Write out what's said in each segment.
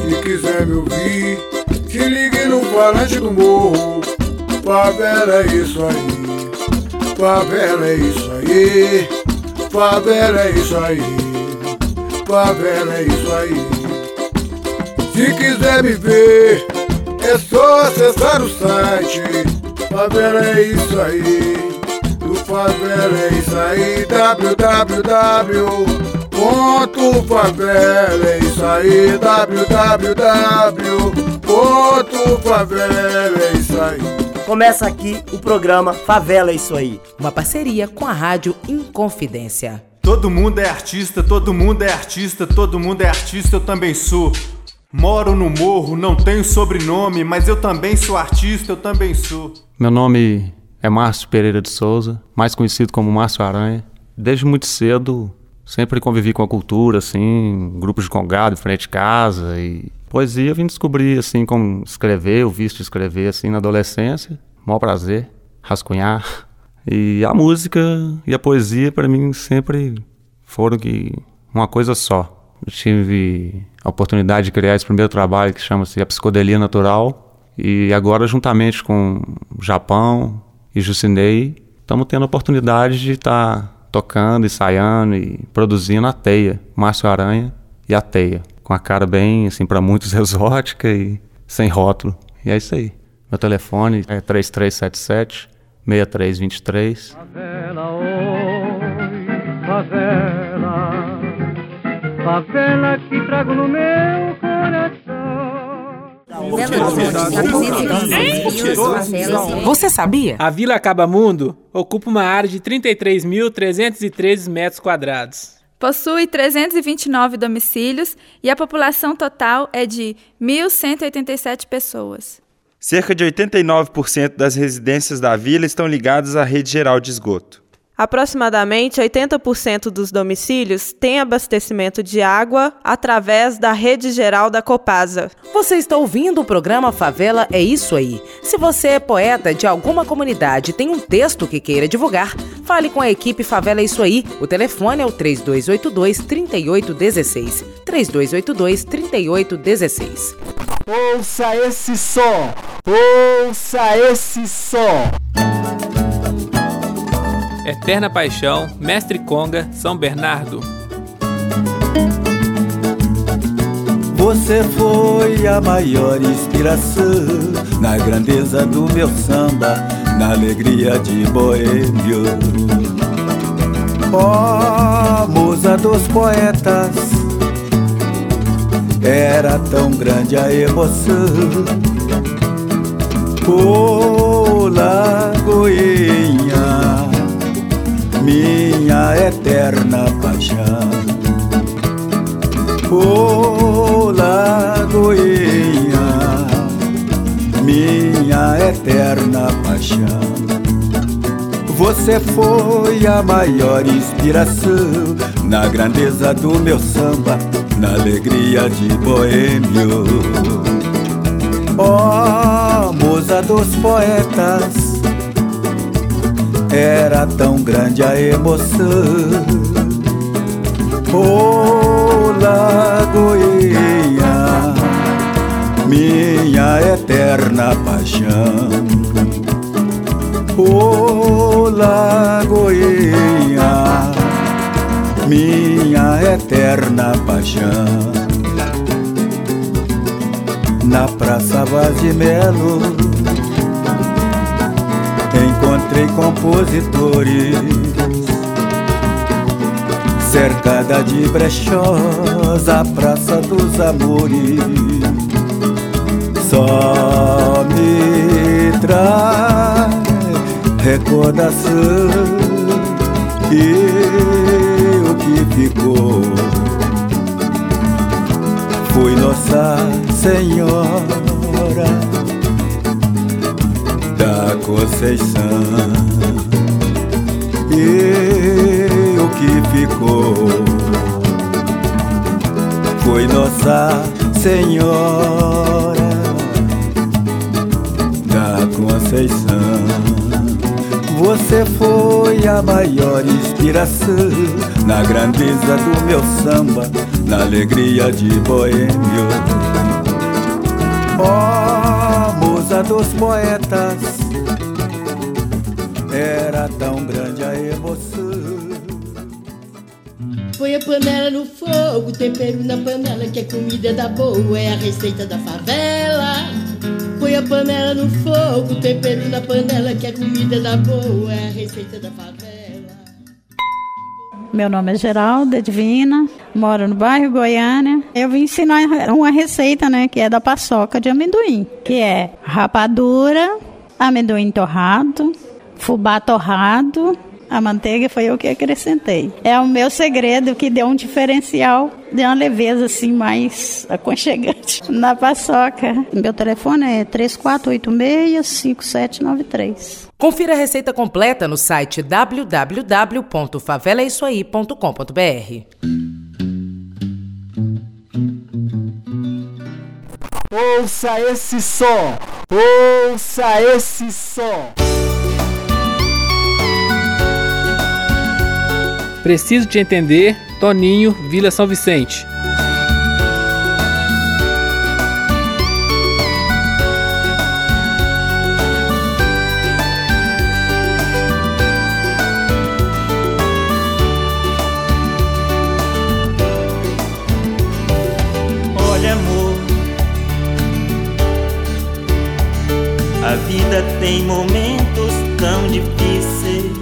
Se quiser me ouvir, se ligue no falante do morro. Favela é isso aí, favela é isso aí, favela é isso aí, favela é isso aí. Se quiser me ver, é só acessar o site. Favela é isso aí, do favela é isso aí, www.favela é isso aí, www.favela é isso aí. Começa aqui o programa Favela é Isso Aí, uma parceria com a Rádio Inconfidência. Todo mundo é artista, todo mundo é artista, todo mundo é artista, eu também sou. Moro no morro, não tenho sobrenome, mas eu também sou artista, eu também sou. Meu nome é Márcio Pereira de Souza, mais conhecido como Márcio Aranha. Desde muito cedo, sempre convivi com a cultura, assim, grupos de congado em frente de casa e poesia. Eu vim descobrir, assim, como escrever, o vício de escrever, assim, na adolescência. Maior prazer, rascunhar. E a música e a poesia, para mim, sempre foram uma coisa só. Eu tive a oportunidade de criar esse primeiro trabalho que chama-se A Psicodelia Natural. E agora, juntamente com o Japão e Jucinei, estamos tendo a oportunidade de estar tocando, ensaiando e produzindo a Teia, Márcio Aranha e a Teia. Com a cara bem, assim, para muitos exótica e sem rótulo. E é isso aí. Meu telefone é 3377-6323. Favela, oi, favela, favela que trago no meu coração. Você sabia? A Vila Acabamundo ocupa uma área de 33.313 metros quadrados. Possui 329 domicílios e a população total é de 1.187 pessoas. Cerca de 89% das residências da vila estão ligadas à rede geral de esgoto. Aproximadamente 80% dos domicílios têm abastecimento de água através da rede geral da Copasa. Você está ouvindo o programa Favela é Isso Aí. Se você é poeta de alguma comunidade e tem um texto que queira divulgar, fale com a equipe Favela é Isso Aí. O telefone é o 3282-3816. 3282-3816. Ouça esse som! Ouça esse som! Eterna Paixão, Mestre Conga, São Bernardo. Você foi a maior inspiração na grandeza do meu samba, na alegria de boêmio. Ó, musa dos poetas, era tão grande a emoção. Ô, Lagoinha, minha eterna paixão. Ô, Lagoinha, minha eterna paixão. Você foi a maior inspiração na grandeza do meu samba, na alegria de boêmio. Ó, musa dos poetas, era tão grande a emoção. Ô, Lagoinha, minha eterna paixão. Ô, Lagoinha, minha eterna paixão. Na Praça Vaz de Melo encontrei compositores, cercada de brechós, a Praça dos Amores só me traz recordação. E o que ficou foi Nossa Senhora da Conceição. E o que ficou foi Nossa Senhora da Conceição. Você foi a maior inspiração na grandeza do meu samba, na alegria de boêmio. Ó, musa dos poetas, era tão grande a emoção. Põe a panela no fogo, tempero na panela, que a comida da boa é a receita da favela. Põe a panela no fogo, tempero na panela, que a comida da boa é a receita da favela. Meu nome é Geralda Divina, moro no bairro Goiânia. Eu vim ensinar uma receita, né, que é da paçoca de amendoim, que é rapadura, amendoim torrado, fubá torrado. A manteiga foi eu que acrescentei. É o meu segredo que deu um diferencial, de uma leveza assim mais aconchegante na paçoca. Meu telefone é 3486-5793. Confira a receita completa no site www.favelaissoaí.com.br. Ouça esse som! Ouça esse som! Preciso te entender, Toninho, Vila São Vicente. Olha, amor, a vida tem momentos tão difíceis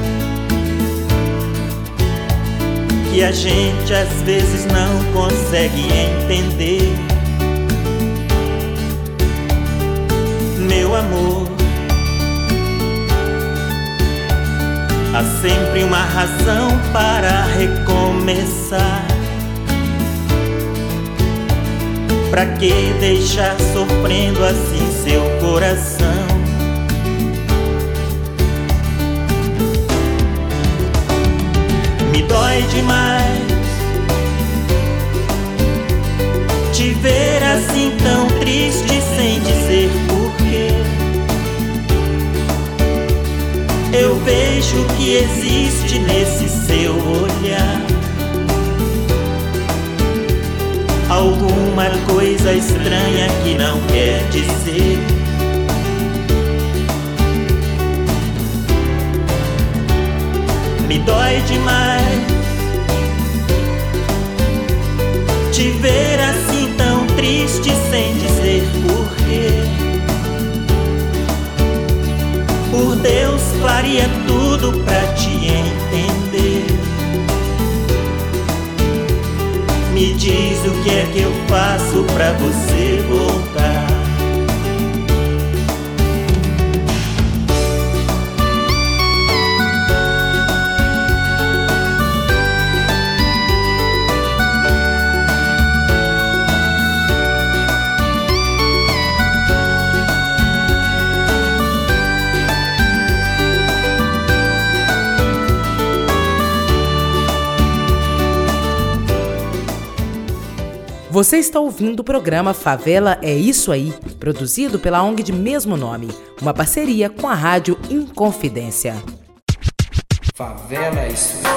que a gente às vezes não consegue entender. Meu amor, há sempre uma razão para recomeçar. Pra que deixar sofrendo assim seu coração? Me dói demais te ver assim tão triste sem dizer porquê. Eu vejo que existe nesse seu olhar alguma coisa estranha que não quer dizer. Me dói demais te ver assim tão triste sem dizer porquê. Por Deus, faria tudo pra te entender. Me diz o que é que eu faço pra você voltar. Você está ouvindo o programa Favela é Isso Aí, produzido pela ONG de mesmo nome, uma parceria com a rádio Inconfidência. Favela é Isso Aí.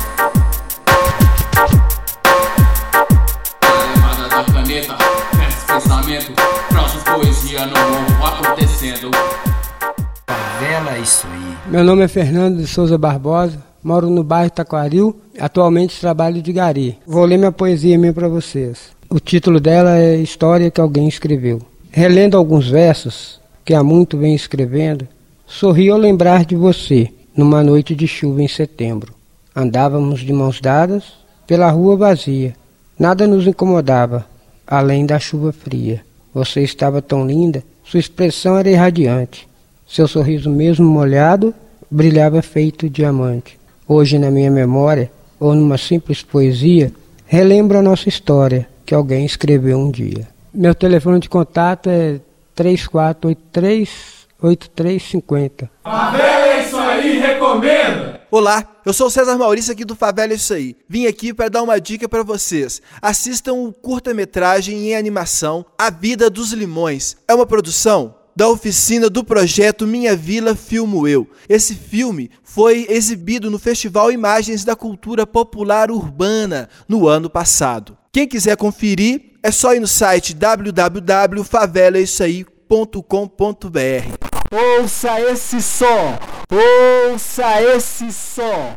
Levada da planeta, versos, pensamento, próximos, poesia no morro acontecendo. Favela é Isso Aí. Meu nome é Fernando de Souza Barbosa, moro no bairro Taquaril, atualmente trabalho de gari. Vou ler minha poesia minha para vocês. O título dela é História que Alguém Escreveu. Relendo alguns versos que há muito venho escrevendo, sorri ao lembrar de você, numa noite de chuva em setembro. Andávamos de mãos dadas pela rua vazia. Nada nos incomodava, além da chuva fria. Você estava tão linda, sua expressão era irradiante. Seu sorriso mesmo molhado brilhava feito diamante. Hoje na minha memória, ou numa simples poesia, relembro a nossa história que alguém escreveu um dia. Meu telefone de contato é 3483-8350. Favela é Isso Aí, recomenda! Olá, eu sou o César Maurício aqui do Favela é Isso Aí. Vim aqui para dar uma dica para vocês. Assistam o curta-metragem em animação A Vida dos Limões. É uma produção da oficina do projeto Minha Vila Filmo Eu. Esse filme foi exibido no Festival Imagens da Cultura Popular Urbana no ano passado. Quem quiser conferir, é só ir no site www.favelaissoaí.com.br. Ouça esse som! Ouça esse som!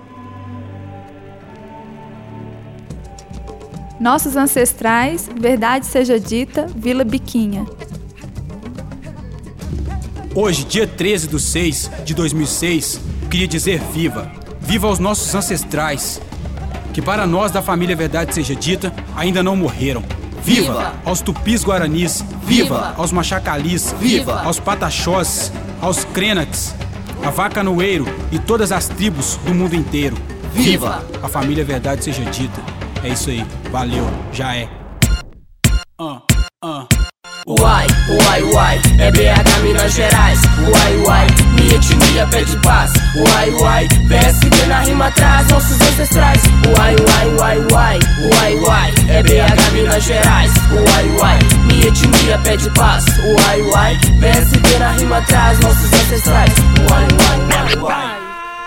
Nossos ancestrais, verdade seja dita, Vila Biquinha. Hoje, dia 13/6/2006, queria dizer viva. Viva aos nossos ancestrais, que para nós da família Verdade Seja Dita, ainda não morreram. Viva aos tupis guaranis, viva aos machacalis, viva aos pataxós, aos krenates, a vacanoeiro e todas as tribos do mundo inteiro. Viva a família Verdade Seja Dita. É isso aí, valeu, já é. Uai, uai, uai, é BH, Minas Gerais. Uai, uai, minha etnia pede paz. Uai, uai, PSD na rima traz nossos ancestrais. Uai, uai, uai, uai, uai, uai, é BH, Minas Gerais. Uai, uai, minha etnia pede paz. Uai, uai, PSD na rima traz nossos ancestrais. Uai, uai, uai, uai.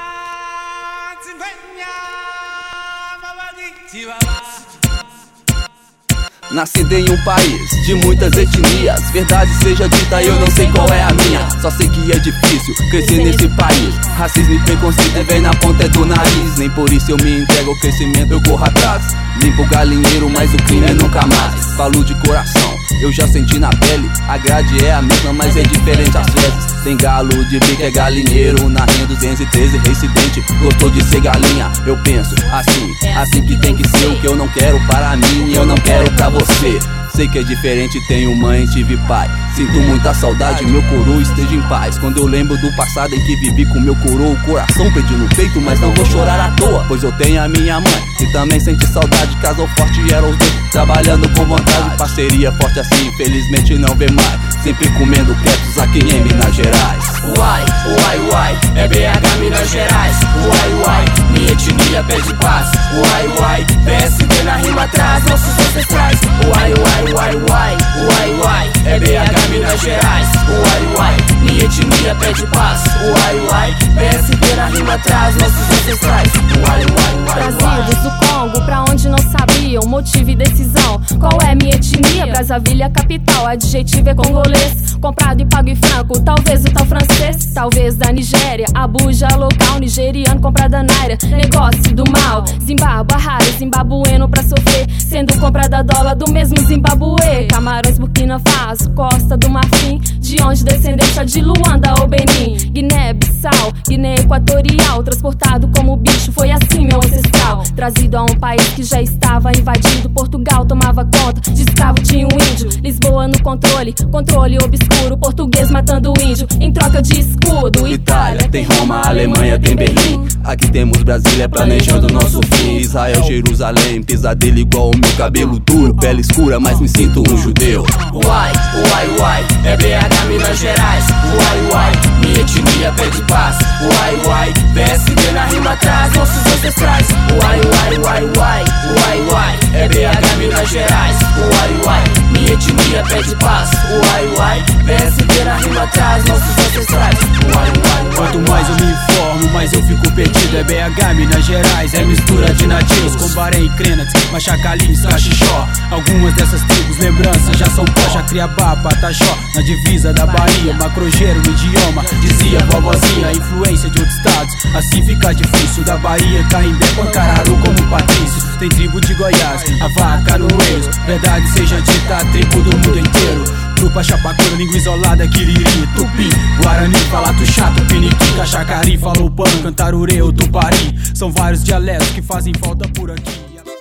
Nascido em um país de muitas etnias, verdade seja dita, eu não sei qual é a minha. Só sei que é difícil crescer nesse país. Racismo e preconceito vem na ponta do nariz. Nem por isso eu me entrego ao crescimento, eu corro atrás. Limpo o galinheiro, mas o crime é nunca mais. Falo de coração, eu já senti na pele. A grade é a mesma, mas é diferente às vezes. Tem galo de bico, é galinheiro. Na Rinha 213, reincidente, gostou de ser galinha. Eu penso assim que tem que ser. O que eu não quero para mim, eu não quero pra você. Sei que é diferente, tenho mãe, tive pai. Sinto muita saudade, meu coroa esteja em paz. Quando eu lembro do passado em que vivi com meu coroa, o coração pediu no peito, mas não vou chorar à toa, pois eu tenho a minha mãe, que também sente saudade. Casal forte e eram os dois, trabalhando com vontade. Parceria forte assim, infelizmente não vê mais. Sempre comendo quietos aqui em Minas Gerais. Uai, uai, uai, é BH, Minas Gerais. Uai, uai, minha etnia pede paz. Uai, uai, PSD na rima traz nossos ancestrais. Uai, uai, uai, uai, uai, uai, é BH, Minas Gerais. Uai, uai, minha etnia pede paz. Uai, uai, PSD na rima traz nossos ancestrais. Uai, uai, uai, trazidos do Congo pra onde não sabiam, motivo e decisão. Qual é minha etnia? Brazzaville, capital, adjetivo é congolês. Comprado e pago em franco, talvez o tal francês. Talvez da Nigéria, Abuja, local nigeriano, comprada naira, negócio do mal. Zimbábue, Harare, zimbabueno pra sofrer, sendo comprada dólar do mesmo Zimbabue. Camarões, Burkina Faso, Costa do Marfim, de onde descendência de Luanda ou Benin. Guiné, Bissau, Guiné Equatorial, transportado como bicho, foi assim meu ancestral. Trazido a um país que já estava invadido, Portugal tomava conta, de escravo tinha um índio. Lisboa no controle, controle obscuro, português matando o índio, em troca de escudo. Itália, tem Roma, Alemanha, tem Berlim. Aqui temos Brasília planejando nosso fim. Israel, Jerusalém, pesadelo igual o meu cabelo duro. Pele escura, mas me sinto um judeu. Uai, uai, uai, é BH, Minas Gerais. Uai, uai, minha etnia pede paz. Uai, uai, PSD na rima traz nossos ancestrais. Uai, uai, uai, uai, uai, uai, é BH, Minas Gerais. Uai, uai, minha etnia pede paz. Uai, uai, PSD na rima traz nossos ancestrais. Uai, uai, uai. Quanto mais eu me informo, mais eu fico perdido. É BH, Minas Gerais, é mistura de nativos, com Bahrein, Krenates, Machacalis, Caxixó. Algumas dessas tribos, lembranças já são pó. Jacriabá, Pataxó, na divisa da Bahia. Macrojeiro no idioma, dizia vovozinha. Influência de outros estados, assim fica difícil. Da Bahia, Caimbé, Pancararu como Patrício. Tem tribo de Goiás, Avacanoeiros. Verdade seja dita, a tribo do mundo inteiro. Trupa, Chapacura, língua isolada, Quiriri, Tupi, Guarani, Falato Chato, Piniqui, Cachacari, Falou Pan, Cantarureu, Tupari. São vários dialetos que fazem falta por aqui.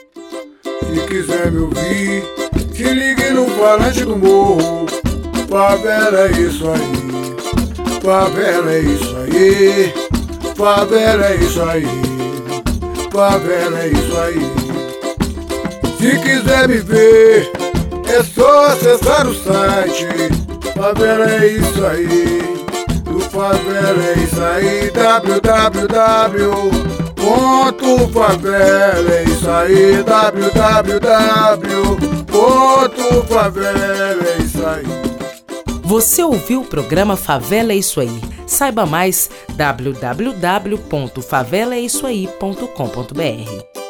Se quiser me ouvir, se ligue no falante do morro. Favela é isso aí, favela é isso aí, favela é isso aí, favela é isso aí. Se quiser me ver, é só acessar o site. Favela é isso aí, do favela é isso aí, www.favela é isso aí, www.favela é isso aí. Você ouviu o programa Favela é Isso Aí. Saiba mais www.favelaissoaí.com.br.